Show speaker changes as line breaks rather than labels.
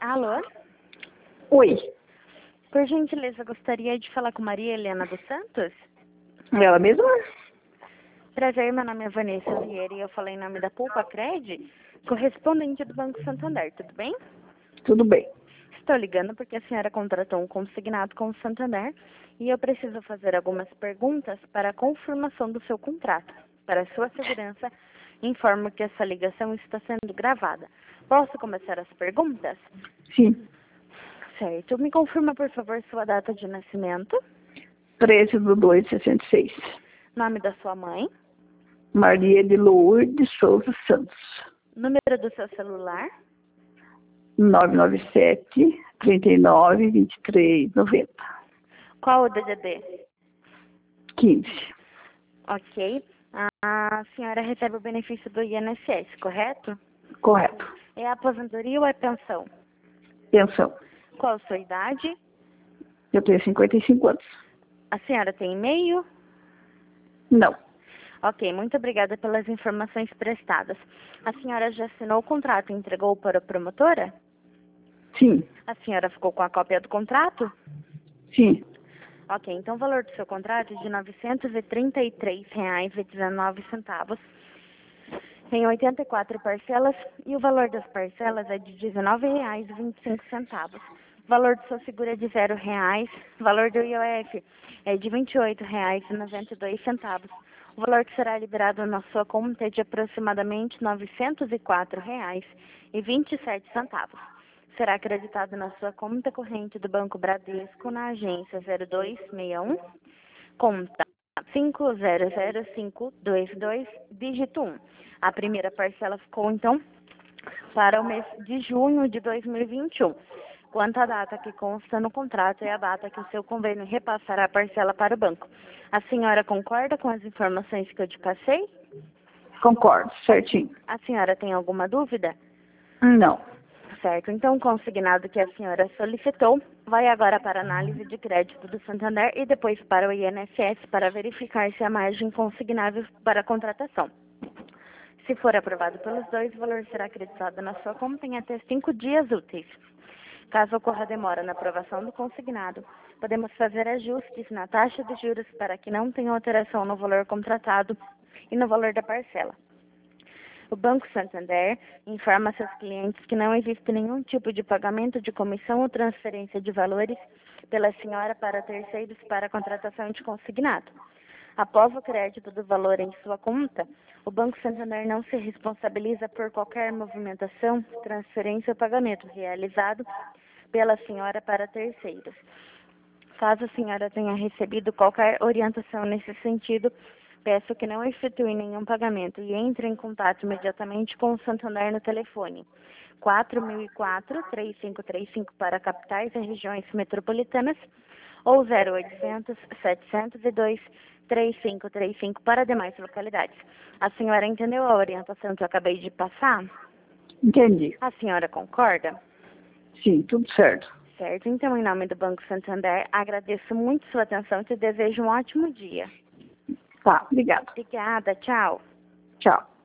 Alô?
Oi,
Por gentileza, gostaria de falar com Maria Helena dos Santos?
ela mesma?
Prazer, meu nome é Vanessa Vieira e eu falei em nome da Pulpa Cred, correspondente do Banco Santander, tudo bem?
Tudo bem.
Estou ligando porque a senhora contratou um consignado com o Santander e eu preciso fazer algumas perguntas para a confirmação do seu contrato. Para sua segurança, informo que essa ligação está sendo gravada. Posso começar as perguntas?
Sim,
Certo. Me confirma, por favor, sua data de nascimento,
13/2/66.
nome da sua mãe,
Maria de Lourdes Souza Santos.
número do seu celular,
997-39-23-90.
qual o DDD?
15.
Ok. A senhora recebe o benefício do INSS, correto?
Correto.
É aposentadoria ou é pensão?
Pensão.
Qual a sua idade?
Eu tenho 55 anos.
A senhora tem e-mail?
Não.
Ok, muito obrigada pelas informações prestadas. A senhora já assinou o contrato e entregou para a promotora?
Sim.
A senhora ficou com a cópia do contrato?
Sim.
Ok, então o valor do seu contrato é de R$ 933,19 em 84 parcelas e o valor das parcelas é de R$ 19,25. O valor do seu seguro é de R$ 0,00, o valor do IOF é de R$ 28,92. O valor que será liberado na sua conta é de aproximadamente R$ 904,27. Será acreditado na sua conta corrente do Banco Bradesco na agência 0261, conta 500522, dígito 1. A primeira parcela ficou, então, para o mês de junho de 2021. Quanto à data que consta no contrato, é a data que o seu convênio repassará a parcela para o banco. A senhora concorda com as informações que eu te passei?
Concordo, certinho.
A senhora tem alguma dúvida?
Não.
Certo, então o consignado que a senhora solicitou vai agora para a análise de crédito do Santander e depois para o INSS para verificar se há margem consignável para a contratação. Se for aprovado pelos dois, o valor será acreditado na sua conta em até 5 dias úteis. Caso ocorra demora na aprovação do consignado, podemos fazer ajustes na taxa de juros para que não tenha alteração no valor contratado e no valor da parcela. O Banco Santander informa seus clientes que não existe nenhum tipo de pagamento de comissão ou transferência de valores pela senhora para terceiros para a contratação de consignado. Após o crédito do valor em sua conta, o Banco Santander não se responsabiliza por qualquer movimentação, transferência ou pagamento realizado pela senhora para terceiros. Caso a senhora tenha recebido qualquer orientação nesse sentido, peço que não efetue nenhum pagamento e entre em contato imediatamente com o Santander no telefone 4004-3535 para capitais e regiões metropolitanas ou 0800-702-3535 para demais localidades. A senhora entendeu a orientação que eu acabei de passar?
Entendi.
A senhora concorda?
Sim, tudo certo.
Certo, então em nome do Banco Santander, agradeço muito sua atenção e te desejo um ótimo dia.
Tá, obrigada.
Obrigada, tchau.
Tchau.